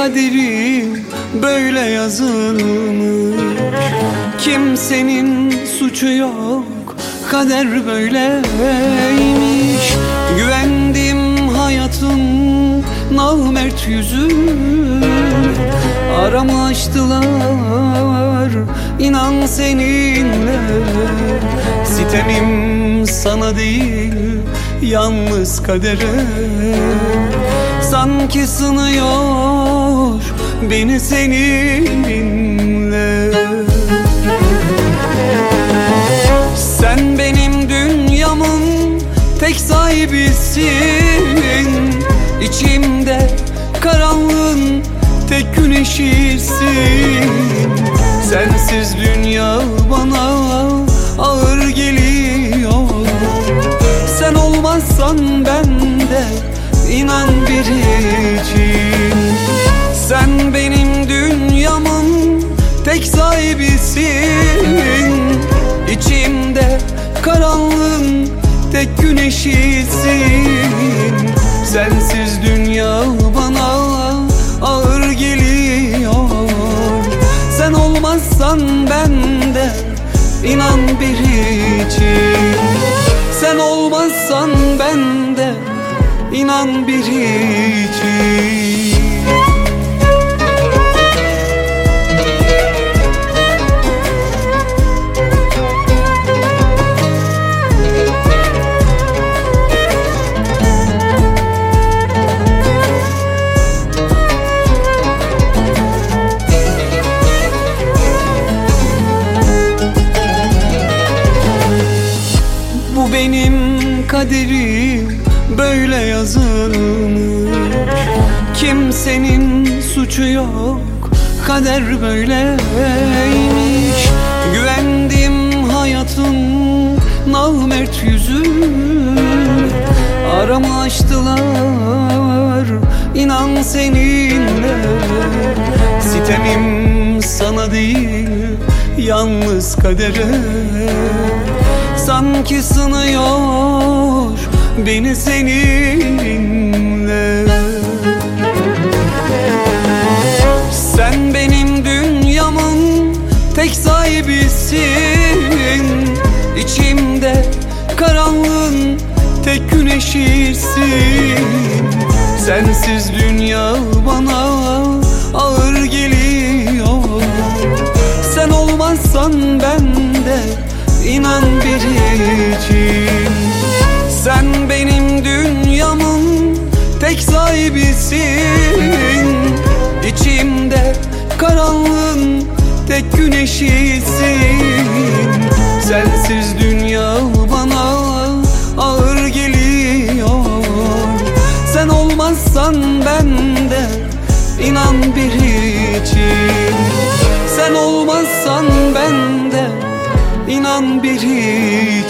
kaderim böyle yazılmış. Kimsenin suçu yok, kader böyleymiş. Güvendim hayatın namert yüzü, aramı açtılar inan seninle. Sitemim sana değil, yalnız kadere. Sanki sınıyor beni seninle. Sen benim dünyamın tek sahibisin. İçimde karanlığın tek güneşisin. Sensiz dünya bana ağır geliyor. Sen olmazsan ben de inan biricik. Sen benim dünyamın tek sahibisin. İçimde karanlığın tek güneşisin. Sensiz dünya bana ağır geliyor. Sen olmazsan ben de inan biricik. Sen olmazsan ben de inan biricik. Bu benim kaderim böyle yazılmış. Kimsenin suçu yok, kader böyleymiş. Güvendim hayatın namert yüzü, aramı açtılar inan seninle. Sitemim sana değil, yalnız kadere. Sanki sınıyor beni seninle. Sen benim dünyamın tek sahibisin. İçimde karanlığın tek güneşisin. Sensiz dünya bana ağır geliyor. Sen olmazsan ben de inan biricik. Sen benim dünyamın tek sahibisin. İçimde karanlığın tek güneşisin. Sensiz dünya bana ağır geliyor. Sen olmazsan ben de inan biricik. Sen olmazsan ben de inan biricik.